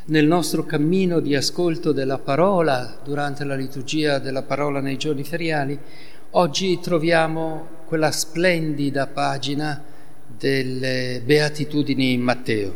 Nel nostro cammino di ascolto della parola, durante la liturgia della parola nei giorni feriali, oggi troviamo quella splendida pagina delle Beatitudini in Matteo.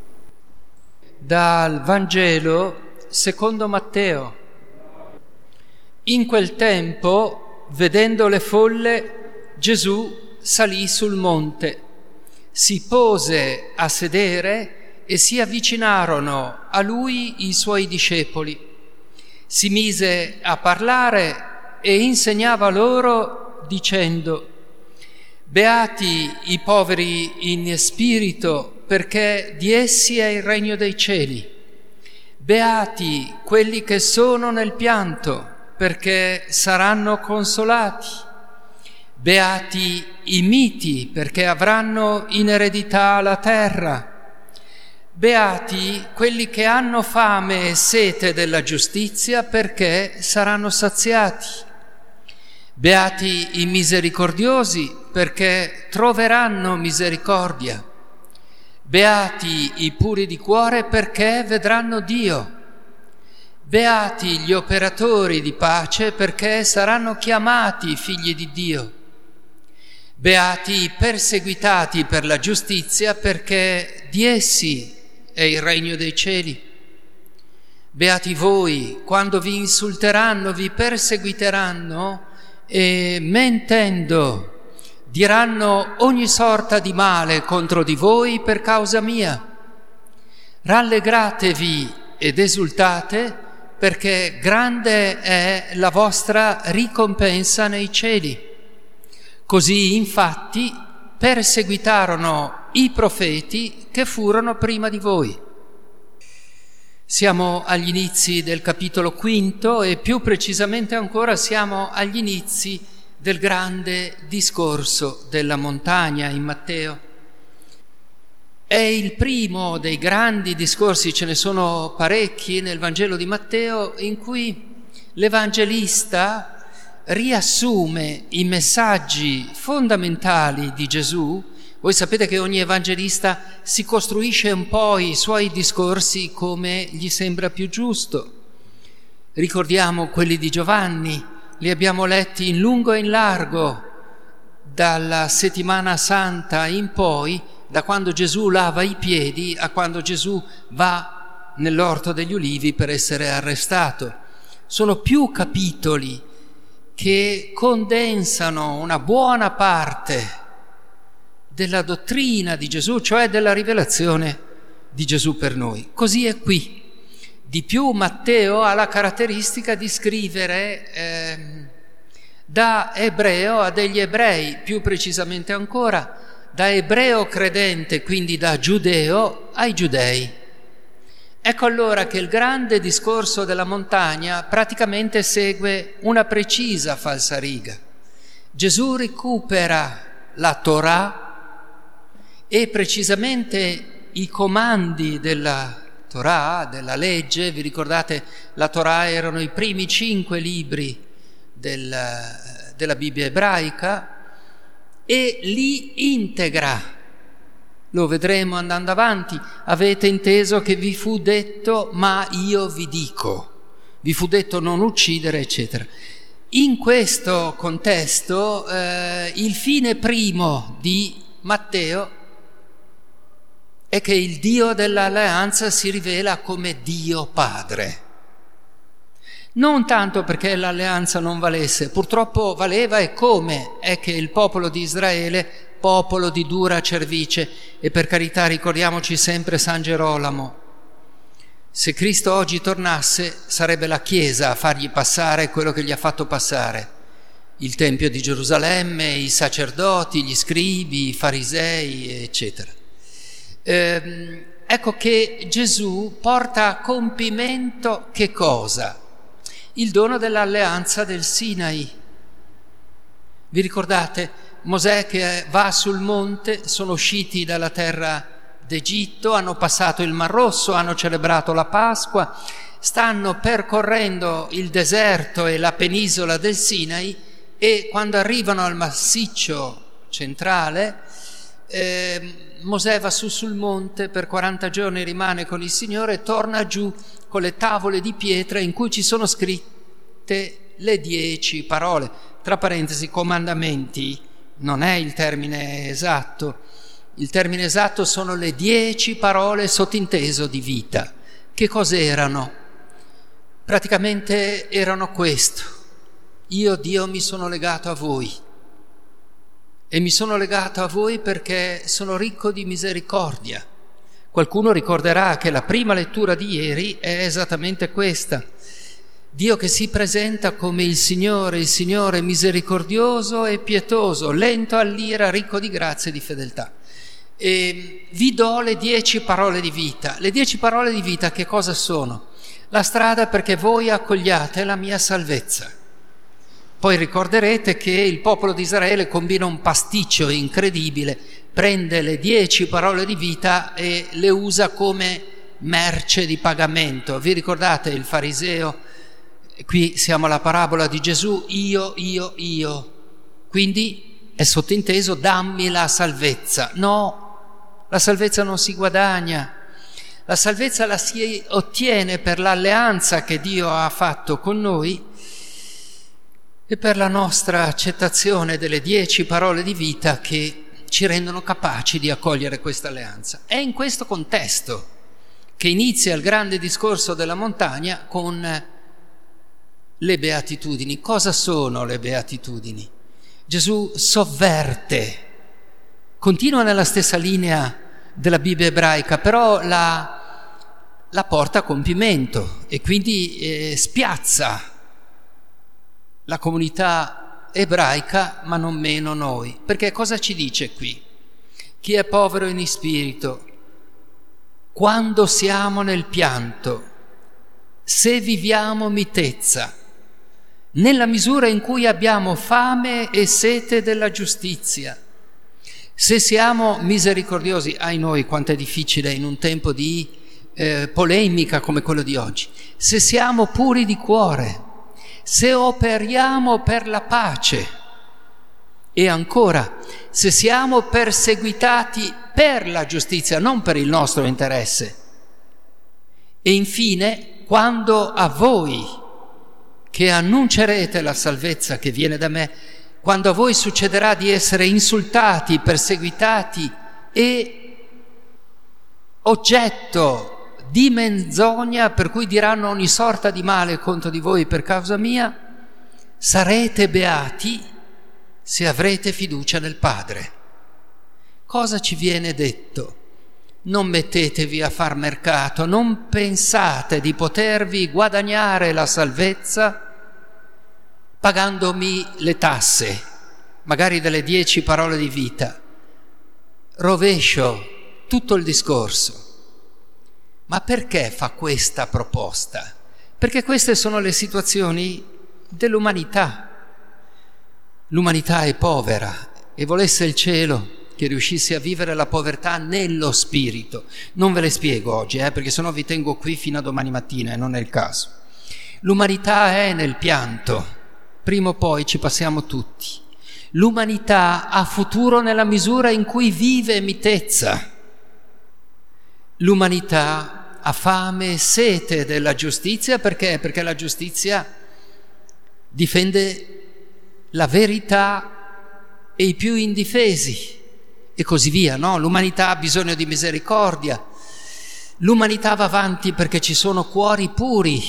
Dal Vangelo secondo Matteo. In quel tempo, vedendo le folle, Gesù salì sul monte, si pose a sedere e si avvicinarono a lui i suoi discepoli. Si mise a parlare e insegnava loro dicendo: Beati i poveri in spirito, perché di essi è il regno dei cieli. Beati quelli che sono nel pianto, perché saranno consolati. Beati i miti, perché avranno in eredità la terra. Beati quelli che hanno fame e sete della giustizia, perché saranno saziati. Beati i misericordiosi, perché troveranno misericordia. Beati i puri di cuore, perché vedranno Dio. Beati gli operatori di pace, perché saranno chiamati figli di Dio. Beati i perseguitati per la giustizia, perché di essi è il regno dei cieli. Beati voi quando vi insulteranno, vi perseguiteranno e mentendo diranno ogni sorta di male contro di voi per causa mia. Rallegratevi ed esultate, perché grande è la vostra ricompensa nei cieli. Così infatti perseguitarono i profeti che furono prima di voi. Siamo agli inizi del capitolo quinto e più precisamente ancora siamo agli inizi del grande discorso della montagna in Matteo. È il primo dei grandi discorsi, ce ne sono parecchi nel Vangelo di Matteo, in cui l'Evangelista riassume i messaggi fondamentali di Gesù. Voi sapete che ogni evangelista si costruisce un po' i suoi discorsi come gli sembra più giusto. Ricordiamo quelli di Giovanni, li abbiamo letti in lungo e in largo dalla settimana santa in poi, da quando Gesù lava i piedi a quando Gesù va nell'orto degli ulivi per essere arrestato. Sono più capitoli che condensano una buona parte della dottrina di Gesù, cioè della rivelazione di Gesù per noi. Così è qui. Di più Matteo ha la caratteristica di scrivere da ebreo a degli ebrei, più precisamente ancora da ebreo credente, quindi da giudeo, ai giudei. Ecco allora che il grande discorso della montagna praticamente segue una precisa falsariga. Gesù recupera la Torah e precisamente i comandi della Torah, della legge. Vi ricordate, la Torah erano i primi 5 libri della Bibbia ebraica, e li integra. Lo vedremo andando avanti. Avete inteso che vi fu detto, ma io vi dico. Vi fu detto non uccidere, eccetera. In questo contesto, il fine primo di Matteo è che il Dio dell'alleanza si rivela come Dio Padre. Non tanto perché l'alleanza non valesse, purtroppo valeva, e come è che il popolo di Israele, popolo di dura cervice, e per carità ricordiamoci sempre San Gerolamo, se Cristo oggi tornasse sarebbe la Chiesa a fargli passare quello che gli ha fatto passare, il Tempio di Gerusalemme, i sacerdoti, gli scribi, i farisei, eccetera. Ecco che Gesù porta a compimento che cosa? Il dono dell'alleanza del Sinai. Vi ricordate? Mosè che va sul monte, sono usciti dalla terra d'Egitto, hanno passato il Mar Rosso, hanno celebrato la Pasqua, stanno percorrendo il deserto e la penisola del Sinai, e quando arrivano al massiccio centrale Mosè va su sul monte, per 40 giorni rimane con il Signore e torna giù con le tavole di pietra in cui ci sono scritte le 10 parole. Tra parentesi, comandamenti non è il termine esatto. Il termine esatto sono le 10 parole sottinteso di vita. Che cos'erano? Praticamente erano questo: io, Dio, mi sono legato a voi e mi sono legato a voi perché sono ricco di misericordia. Qualcuno ricorderà che la prima lettura di ieri è esattamente questa: Dio che si presenta come il Signore misericordioso e pietoso, lento all'ira, ricco di grazia e di fedeltà. E vi do le 10 parole di vita. Le 10 parole di vita che cosa sono? La strada perché voi accogliate la mia salvezza. Poi ricorderete che il popolo di Israele combina un pasticcio incredibile, prende le 10 parole di vita e le usa come merce di pagamento. Vi ricordate il fariseo? Qui siamo alla parabola di Gesù, io. Quindi è sottinteso: dammi la salvezza. No, la salvezza non si guadagna. La salvezza la si ottiene per l'alleanza che Dio ha fatto con noi e per la nostra accettazione delle 10 parole di vita che ci rendono capaci di accogliere questa alleanza. È in questo contesto che inizia il grande discorso della montagna con le beatitudini. Cosa sono le beatitudini? Gesù sovverte, continua nella stessa linea della Bibbia ebraica, però la porta a compimento e quindi spiazza la comunità ebraica, ma non meno noi. Perché cosa ci dice qui? Chi è povero in spirito, quando siamo nel pianto, se viviamo mitezza, nella misura in cui abbiamo fame e sete della giustizia, se siamo misericordiosi, ai noi quanto è difficile in un tempo di polemica come quello di oggi, se siamo puri di cuore, se operiamo per la pace e ancora se siamo perseguitati per la giustizia, non per il nostro interesse. E infine, quando a voi che annuncerete la salvezza che viene da me, quando a voi succederà di essere insultati, perseguitati e oggetto di menzogna, per cui diranno ogni sorta di male contro di voi per causa mia, sarete beati se avrete fiducia nel Padre. Cosa ci viene detto? Non mettetevi a far mercato, non pensate di potervi guadagnare la salvezza pagandomi le tasse, magari delle 10 parole di vita. Rovescio tutto il discorso. Ma perché fa questa proposta? Perché queste sono le situazioni dell'umanità. L'umanità è povera e volesse il cielo che riuscisse a vivere la povertà nello spirito. Non ve le spiego oggi, perché sennò vi tengo qui fino a domani mattina e non è il caso. L'umanità è nel pianto, prima o poi ci passiamo tutti. L'umanità ha futuro nella misura in cui vive mitezza. L'umanità ha fame e sete della giustizia perché? Perché la giustizia difende la verità e i più indifesi e così via, no? L'umanità ha bisogno di misericordia. L'umanità va avanti perché ci sono cuori puri.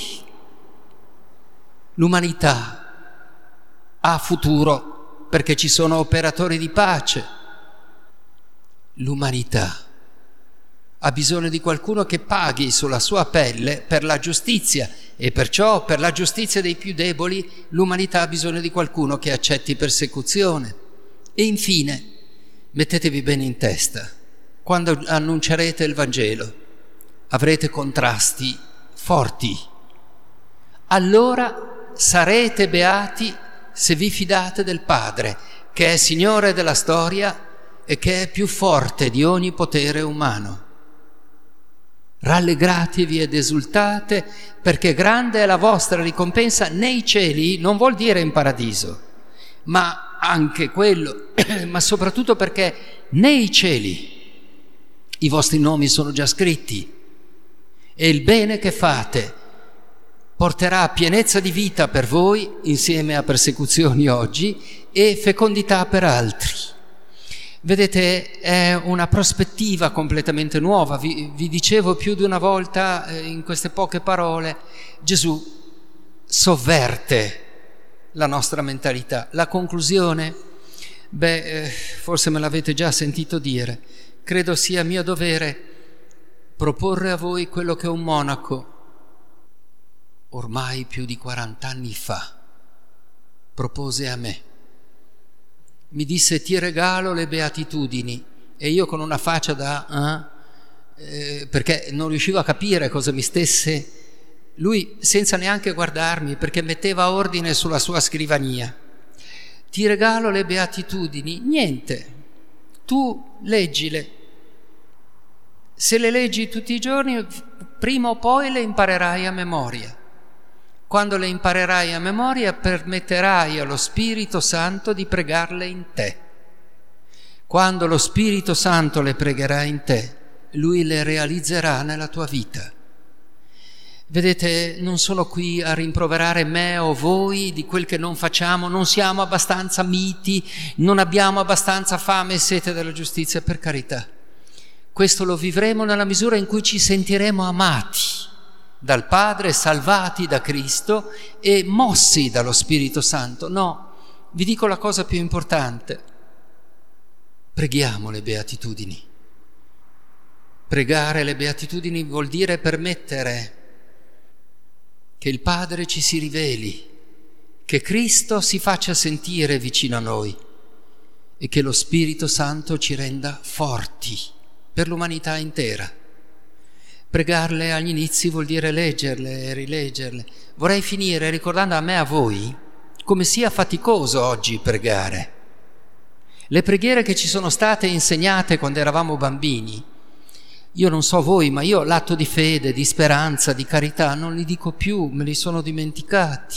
L'umanità ha futuro perché ci sono operatori di pace. L'umanità ha bisogno di qualcuno che paghi sulla sua pelle per la giustizia e perciò per la giustizia dei più deboli l'umanità ha bisogno di qualcuno che accetti persecuzione. E infine, mettetevi bene in testa, quando annuncerete il Vangelo avrete contrasti forti. Allora sarete beati se vi fidate del Padre, che è Signore della storia e che è più forte di ogni potere umano. Rallegratevi ed esultate, perché grande è la vostra ricompensa nei cieli, non vuol dire in paradiso, ma anche quello, ma soprattutto perché nei cieli I vostri nomi sono già scritti e il bene che fate porterà pienezza di vita per voi insieme a persecuzioni oggi e fecondità per altri. Vedete, è una prospettiva completamente nuova. Vi dicevo più di una volta in queste poche parole, Gesù sovverte la nostra mentalità. La conclusione? Forse me l'avete già sentito dire. Credo sia mio dovere proporre a voi quello che un monaco ormai più di 40 anni fa propose a me. Mi disse: ti regalo le beatitudini. E io con una faccia perché non riuscivo a capire cosa mi stesse, lui senza neanche guardarmi, perché metteva ordine sulla sua scrivania. Ti regalo le beatitudini. Niente, tu leggile. Se le leggi tutti i giorni, prima o poi le imparerai a memoria. Quando le imparerai a memoria, permetterai allo Spirito Santo di pregarle in te. Quando lo Spirito Santo le pregherà in te, Lui le realizzerà nella tua vita. Vedete, non sono qui a rimproverare me o voi di quel che non facciamo, non siamo abbastanza miti, non abbiamo abbastanza fame e sete della giustizia, per carità. Questo lo vivremo nella misura in cui ci sentiremo amati dal Padre, salvati da Cristo e mossi dallo Spirito Santo. No, vi dico la cosa più importante: preghiamo le beatitudini. Pregare le beatitudini vuol dire permettere che il Padre ci si riveli, che Cristo si faccia sentire vicino a noi e che lo Spirito Santo ci renda forti per l'umanità intera. Pregarle agli inizi vuol dire leggerle e rileggerle. Vorrei finire ricordando a me e a voi come sia faticoso oggi pregare. Le preghiere che ci sono state insegnate quando eravamo bambini, io non so voi, ma io l'atto di fede, di speranza, di carità non li dico più, me li sono dimenticati.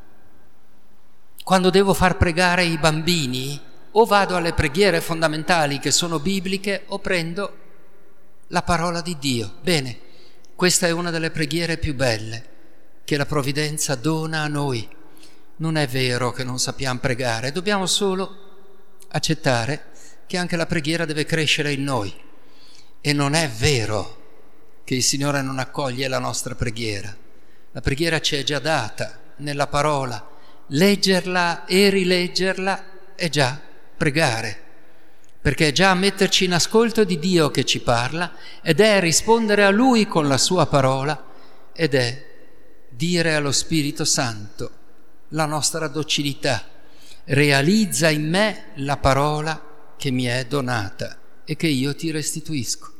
Quando devo far pregare i bambini, o vado alle preghiere fondamentali che sono bibliche o prendo la parola di Dio. Bene, questa è una delle preghiere più belle che la provvidenza dona a noi. Non è vero che non sappiamo pregare, dobbiamo solo accettare che anche la preghiera deve crescere in noi. E non è vero che il Signore non accoglie la nostra preghiera. La preghiera ci è già data nella parola. Leggerla e rileggerla è già pregare, perché è già metterci in ascolto di Dio che ci parla, ed è rispondere a Lui con la sua parola, ed è dire allo Spirito Santo la nostra docilità: realizza in me la parola che mi è donata e che io ti restituisco.